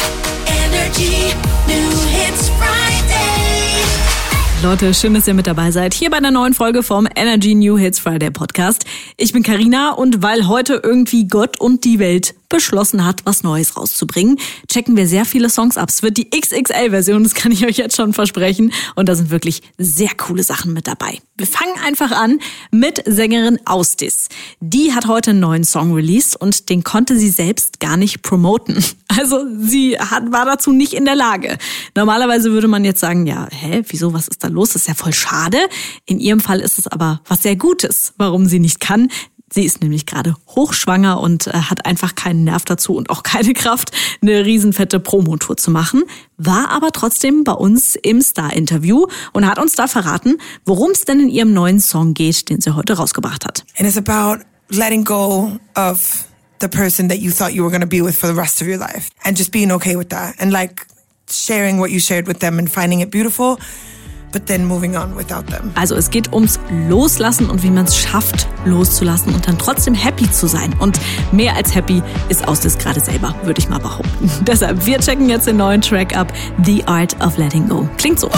Energy New Hits Friday. Leute, schön, dass ihr mit dabei seid. Hier bei einer neuen Folge vom Energy New Hits Friday Podcast. Ich bin Carina und weil heute irgendwie Gott und die Welt beschlossen hat, was Neues rauszubringen, checken wir sehr viele Songs ab. Es wird die XXL-Version, das kann ich euch jetzt schon versprechen. Und da sind wirklich sehr coole Sachen mit dabei. Wir fangen einfach an mit Sängerin Austis. Die hat heute einen neuen Song released und den konnte sie selbst gar nicht promoten. Also sie war dazu nicht in der Lage. Normalerweise würde man jetzt sagen, ja, wieso, was ist da los? Das ist ja voll schade. In ihrem Fall ist es aber was sehr Gutes, warum sie nicht kann. Sie ist nämlich gerade hochschwanger und hat einfach keinen Nerv dazu und auch keine Kraft, eine riesenfette Promotour zu machen. War aber trotzdem bei uns im Star-Interview und hat uns da verraten, worum es denn in ihrem neuen Song geht, den sie heute rausgebracht hat. And it's about letting go of the person that you thought you were going to be with for the rest of your life. And just being okay with that. And like sharing what you shared with them and finding it beautiful. But then moving on without them. Also es geht ums Loslassen und wie man es schafft, loszulassen und dann trotzdem happy zu sein. Und mehr als happy ist Austis gerade selber, würde ich mal behaupten. Deshalb, wir checken jetzt den neuen Track ab, The Art of Letting Go. Klingt so.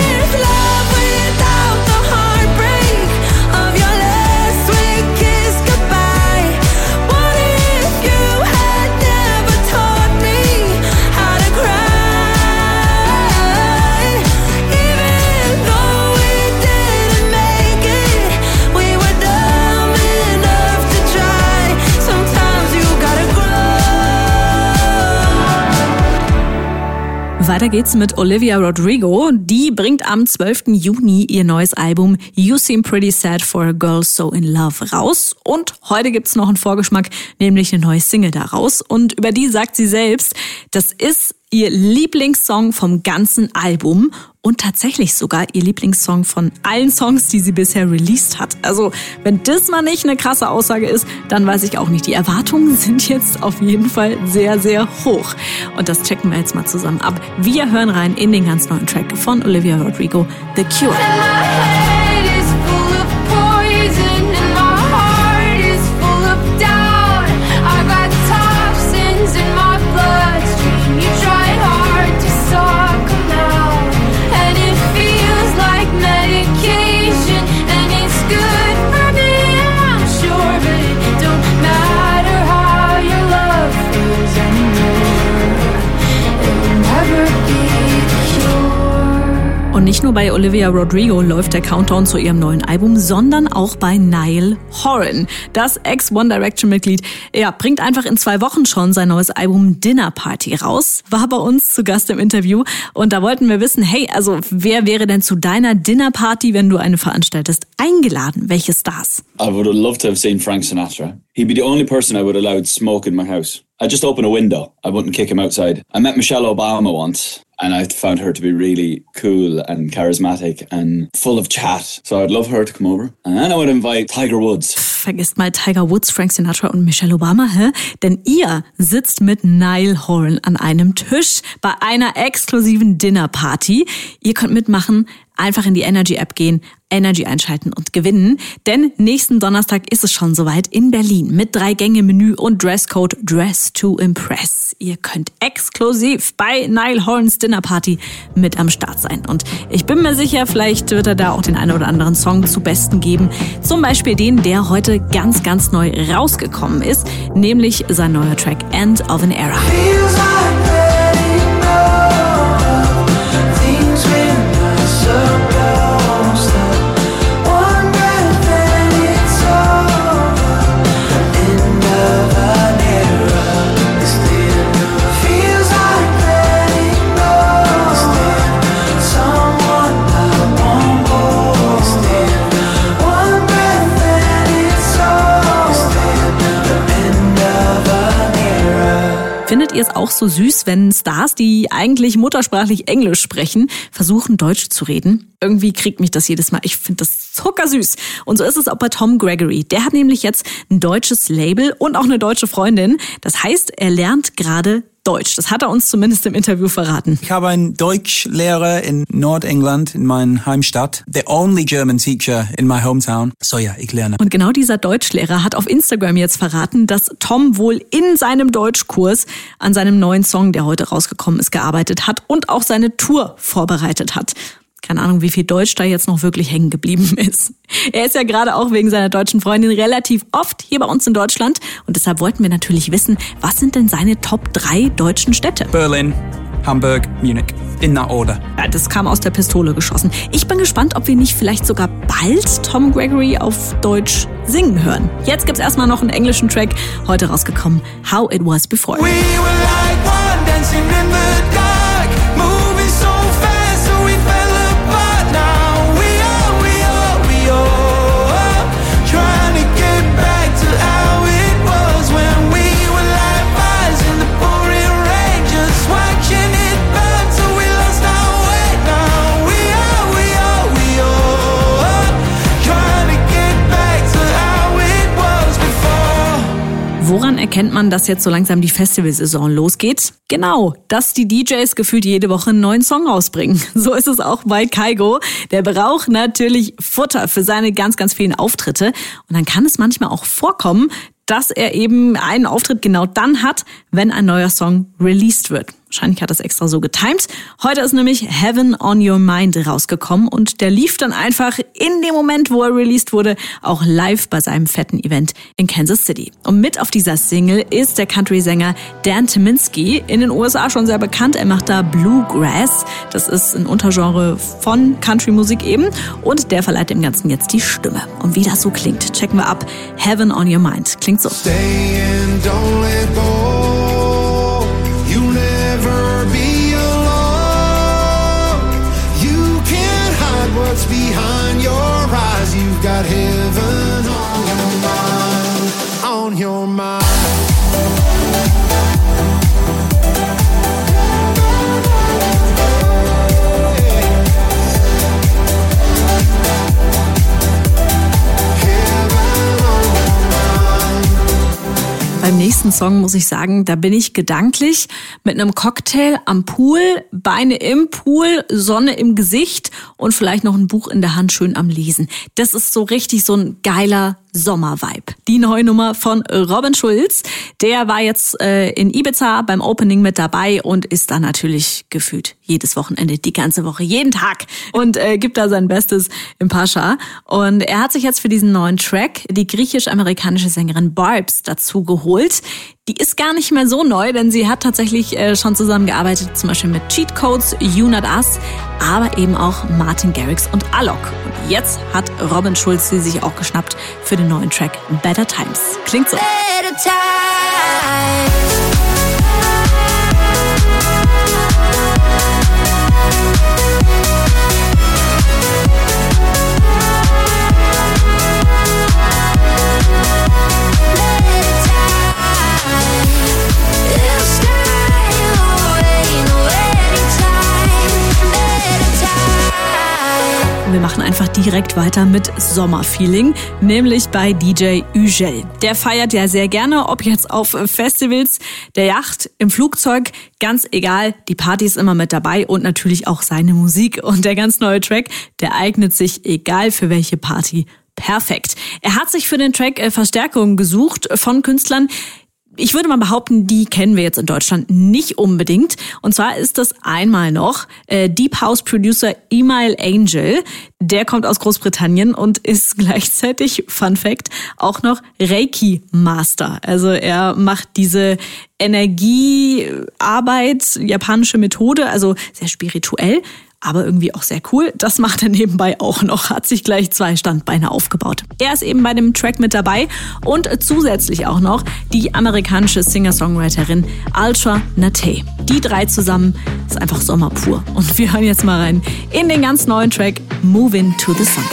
Weiter geht's mit Olivia Rodrigo. Die bringt am 12. Juni ihr neues Album You Seem Pretty Sad for a Girl So in Love raus. Und heute gibt's noch einen Vorgeschmack, nämlich eine neue Single daraus. Und über die sagt sie selbst, das ist ihr Lieblingssong vom ganzen Album und tatsächlich sogar ihr Lieblingssong von allen Songs, die sie bisher released hat. Also, wenn das mal nicht eine krasse Aussage ist, dann weiß ich auch nicht. Die Erwartungen sind jetzt auf jeden Fall sehr, sehr hoch. Und das checken wir jetzt mal zusammen ab. Wir hören rein in den ganz neuen Track von Olivia Rodrigo, The Cure. Und nicht nur bei Olivia Rodrigo läuft der Countdown zu ihrem neuen Album, sondern auch bei Niall Horan. Das Ex-One Direction-Mitglied, bringt einfach in 2 Wochen schon sein neues Album Dinner Party raus. War bei uns zu Gast im Interview und da wollten wir wissen, wer wäre denn zu deiner Dinner Party, wenn du eine veranstaltest, eingeladen? Welche Stars? I would have loved to have seen Frank Sinatra. He'd be the only person I would have allowed smoke in my house. I'd just open a window. I wouldn't kick him outside. I met Michelle Obama once. And I found her to be really cool and charismatic and full of chat. So I'd love her to come over. And then I would invite Tiger Woods. Vergesst mal Tiger Woods, Frank Sinatra und Michelle Obama, Denn ihr sitzt mit Niall Horan an einem Tisch bei einer exklusiven Dinnerparty. Ihr könnt mitmachen, einfach in die Energy-App gehen, Energy einschalten und gewinnen. Denn nächsten Donnerstag ist es schon soweit in Berlin mit 3-Gänge-Menü und Dresscode Dress to Impress. Ihr könnt exklusiv bei Niall Horans Dinnerparty mit am Start sein. Und ich bin mir sicher, vielleicht wird er da auch den einen oder anderen Song zu Besten geben. Zum Beispiel den, der heute ganz, ganz neu rausgekommen ist, nämlich sein neuer Track End of an Era. Findet ihr es auch so süß, wenn Stars, die eigentlich muttersprachlich Englisch sprechen, versuchen Deutsch zu reden? Irgendwie kriegt mich das jedes Mal. Ich finde das zuckersüß. Und so ist es auch bei Tom Gregory. Der hat nämlich jetzt ein deutsches Label und auch eine deutsche Freundin. Das heißt, er lernt gerade Deutsch. Das hat er uns zumindest im Interview verraten. Ich habe einen Deutschlehrer in Nordengland, in meiner Heimstadt. The only German teacher in my hometown. So ja, ich lerne. Und genau dieser Deutschlehrer hat auf Instagram jetzt verraten, dass Tom wohl in seinem Deutschkurs an seinem neuen Song, der heute rausgekommen ist, gearbeitet hat und auch seine Tour vorbereitet hat. Keine Ahnung, wie viel Deutsch da jetzt noch wirklich hängen geblieben ist. Er ist ja gerade auch wegen seiner deutschen Freundin relativ oft hier bei uns in Deutschland. Und deshalb wollten wir natürlich wissen, was sind denn seine Top 3 deutschen Städte? Berlin, Hamburg, Munich. In that order. Ja, das kam aus der Pistole geschossen. Ich bin gespannt, ob wir nicht vielleicht sogar bald Tom Gregory auf Deutsch singen hören. Jetzt gibt's erstmal noch einen englischen Track, heute rausgekommen, How It Was Before. We were like one dancing in the dark, moving so fast so we fell apart. Now we are trying to get back to how it was when we were like fires in the pouring rain, just watching it burn till we lost our way. Now we are trying to get back to how it was before. Woran erkennt man, dass jetzt so langsam die Festivalsaison losgeht? Genau, dass die DJs gefühlt jede Woche einen neuen Song rausbringen. So ist es auch bei Kygo. Der braucht natürlich Futter für seine ganz, ganz vielen Auftritte. Und dann kann es manchmal auch vorkommen, dass er eben einen Auftritt genau dann hat, wenn ein neuer Song released wird. Wahrscheinlich hat er es extra so getimed. Heute ist nämlich Heaven on Your Mind rausgekommen und der lief dann einfach in dem Moment, wo er released wurde, auch live bei seinem fetten Event in Kansas City. Und mit auf dieser Single ist der Country-Sänger Dan Tyminski, in den USA schon sehr bekannt. Er macht da Bluegrass. Das ist ein Untergenre von Country-Musik eben. Und der verleiht dem Ganzen jetzt die Stimme. Und wie das so klingt, checken wir ab. Heaven on Your Mind. Klingt so. Stay and don't let go. You'll never be alone. You can't hide what's behind your eyes. You've got heaven on your mind. Beim nächsten Song muss ich sagen, da bin ich gedanklich mit einem Cocktail am Pool, Beine im Pool, Sonne im Gesicht und vielleicht noch ein Buch in der Hand schön am Lesen. Das ist so richtig so ein geiler Sommervibe. Die neue Nummer von Robin Schulz, der war jetzt in Ibiza beim Opening mit dabei und ist da natürlich gefühlt jedes Wochenende, die ganze Woche, jeden Tag und gibt da sein Bestes im Pascha. Und er hat sich jetzt für diesen neuen Track die griechisch-amerikanische Sängerin Barbs dazu geholt. Die ist gar nicht mehr so neu, denn sie hat tatsächlich schon zusammengearbeitet, zum Beispiel mit Cheat Codes, You Not Us, aber eben auch Martin Garrix und Alok. Und jetzt hat Robin Schulz sie sich auch geschnappt für den neuen Track Better Times. Klingt so. Better times. Wir machen einfach direkt weiter mit Sommerfeeling, nämlich bei DJ Ugel. Der feiert ja sehr gerne, ob jetzt auf Festivals, der Yacht, im Flugzeug, ganz egal, die Party ist immer mit dabei und natürlich auch seine Musik. Und der ganz neue Track, der eignet sich egal für welche Party perfekt. Er hat sich für den Track Verstärkung gesucht von Künstlern. Ich würde mal behaupten, die kennen wir jetzt in Deutschland nicht unbedingt. Und zwar ist das einmal noch Deep House Producer Email Angel. Der kommt aus Großbritannien und ist gleichzeitig, Fun Fact, auch noch Reiki Master. Also er macht diese Energiearbeit, japanische Methode, also sehr spirituell, aber irgendwie auch sehr cool. Das macht er nebenbei auch noch, hat sich gleich 2 Standbeine aufgebaut. Er ist eben bei dem Track mit dabei und zusätzlich auch noch die amerikanische Singer-Songwriterin Ultra Nate. Die 3 zusammen ist einfach Sommer pur. Und wir hören jetzt mal rein in den ganz neuen Track Moving to the Sun.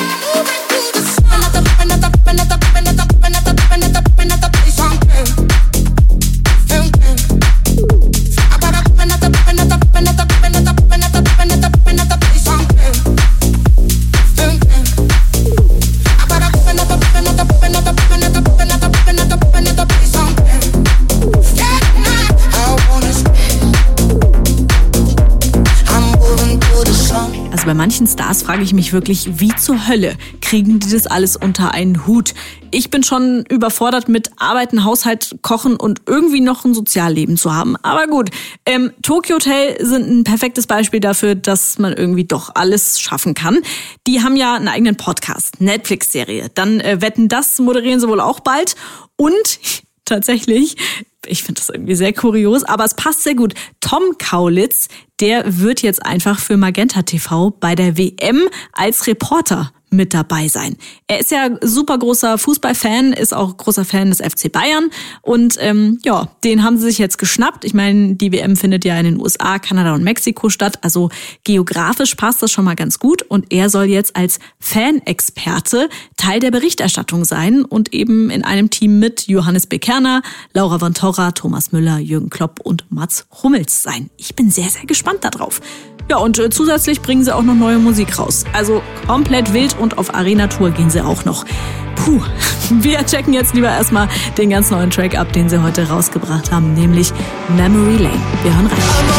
Also bei manchen Stars frage ich mich wirklich, wie zur Hölle kriegen die das alles unter einen Hut? Ich bin schon überfordert mit Arbeiten, Haushalt, Kochen und irgendwie noch ein Sozialleben zu haben. Aber gut, Tokyo Hotel sind ein perfektes Beispiel dafür, dass man irgendwie doch alles schaffen kann. Die haben ja einen eigenen Podcast, Netflix-Serie. Dann Wetten, das moderieren sie wohl auch bald. Und tatsächlich, ich finde das irgendwie sehr kurios, aber es passt sehr gut. Tom Kaulitz, der wird jetzt einfach für Magenta TV bei der WM als Reporter mit dabei sein. Er ist ja super großer Fußballfan, ist auch großer Fan des FC Bayern und den haben sie sich jetzt geschnappt. Ich meine, die WM findet ja in den USA, Kanada und Mexiko statt, also geografisch passt das schon mal ganz gut und er soll jetzt als Fanexperte Teil der Berichterstattung sein und eben in einem Team mit Johannes B. Kerner, Laura von Torra, Thomas Müller, Jürgen Klopp und Mats Hummels sein. Ich bin sehr, sehr gespannt darauf. Ja, und zusätzlich bringen sie auch noch neue Musik raus. Also komplett wild und auf Arena-Tour gehen sie auch noch. Puh, wir checken jetzt lieber erstmal den ganz neuen Track ab, den sie heute rausgebracht haben, nämlich Memory Lane. Wir hören rein.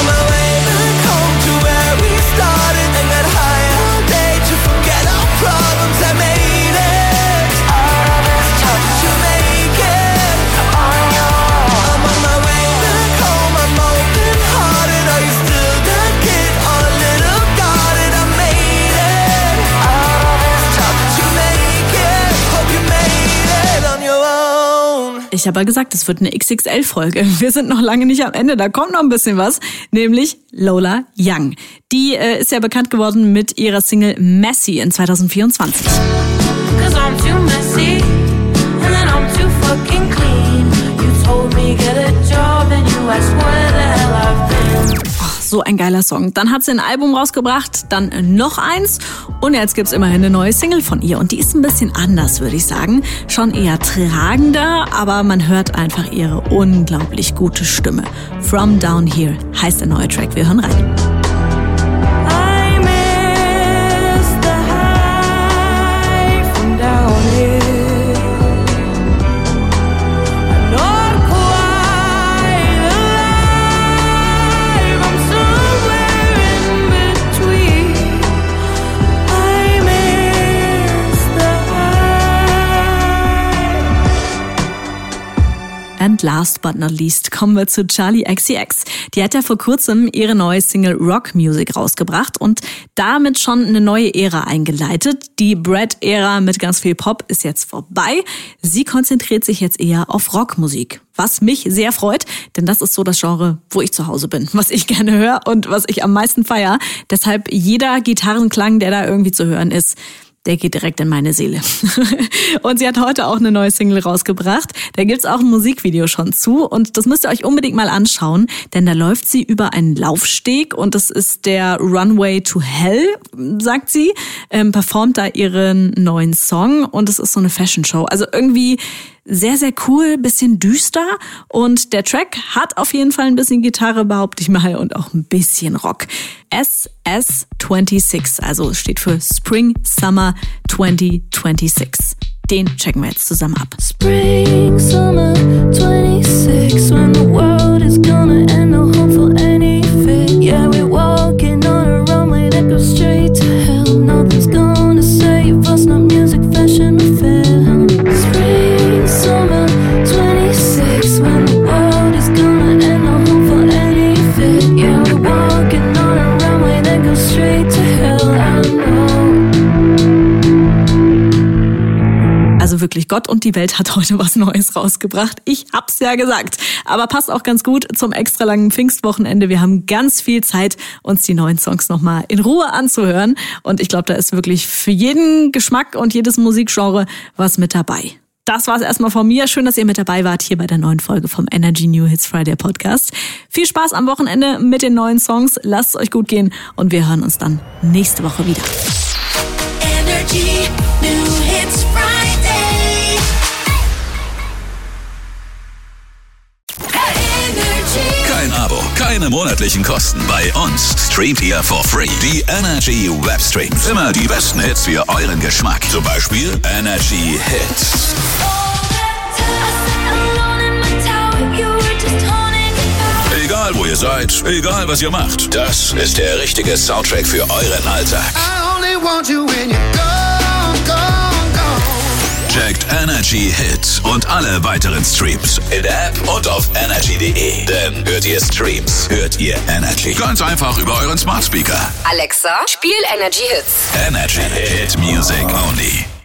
Ich habe ja gesagt, es wird eine XXL-Folge. Wir sind noch lange nicht am Ende, da kommt noch ein bisschen was, nämlich Lola Young. Die ist ja bekannt geworden mit ihrer Single Messy in 2024. So ein geiler Song. Dann hat sie ein Album rausgebracht, dann noch eins und jetzt gibt's immerhin eine neue Single von ihr. Und die ist ein bisschen anders, würde ich sagen. Schon eher tragender, aber man hört einfach ihre unglaublich gute Stimme. From Down Here heißt der neue Track. Wir hören rein. And last but not least kommen wir zu Charli XCX. Die hat ja vor kurzem ihre neue Single Rock Music rausgebracht und damit schon eine neue Ära eingeleitet. Die Brad-Ära mit ganz viel Pop ist jetzt vorbei. Sie konzentriert sich jetzt eher auf Rockmusik. Was mich sehr freut, denn das ist so das Genre, wo ich zu Hause bin, was ich gerne höre und was ich am meisten feiere. Deshalb jeder Gitarrenklang, der da irgendwie zu hören ist, der geht direkt in meine Seele. Und sie hat heute auch eine neue Single rausgebracht. Da gibt's auch ein Musikvideo schon zu und das müsst ihr euch unbedingt mal anschauen, denn da läuft sie über einen Laufsteg und das ist der Runway to Hell, sagt sie, performt da ihren neuen Song und es ist so eine Fashion-Show. Also irgendwie sehr, sehr cool, bisschen düster und der Track hat auf jeden Fall ein bisschen Gitarre, behaupte ich mal, und auch ein bisschen Rock. SS26, also steht für Spring Summer 2026. Den checken wir jetzt zusammen ab. Spring Summer 26, when the world is gonna end, no hope for any fit. Yeah, we're walking on a runway that goes straight to hell. Nothing's gonna save us, not music, fashion, or film. Spring Summer 26, when the world is gonna end, no hope for any fit. Yeah, we're walking on a runway that goes straight to hell. I know. Also wirklich, Gott und die Welt hat heute was Neues rausgebracht. Ich hab's ja gesagt. Aber passt auch ganz gut zum extra langen Pfingstwochenende. Wir haben ganz viel Zeit, uns die neuen Songs nochmal in Ruhe anzuhören. Und ich glaube, da ist wirklich für jeden Geschmack und jedes Musikgenre was mit dabei. Das war's erstmal von mir. Schön, dass ihr mit dabei wart hier bei der neuen Folge vom Energy New Hits Friday Podcast. Viel Spaß am Wochenende mit den neuen Songs. Lasst es euch gut gehen und wir hören uns dann nächste Woche wieder. Energy New Hits Friday. Kein Abo, keine monatlichen Kosten. Bei uns streamt ihr for free die Energy Webstreams. Immer die besten Hits für euren Geschmack. Zum Beispiel Energy Hits. Egal wo ihr seid, egal was ihr macht. Das ist der richtige Soundtrack für euren Alltag. I only want you when you're gone, gone, gone. Checkt Energy Hit und alle weiteren Streams in der App und auf energy.de. Denn hört ihr Streams, hört ihr Energy. Ganz einfach über euren Smart Speaker. Alexa, spiel Energy Hits. Energy Hit Music Only.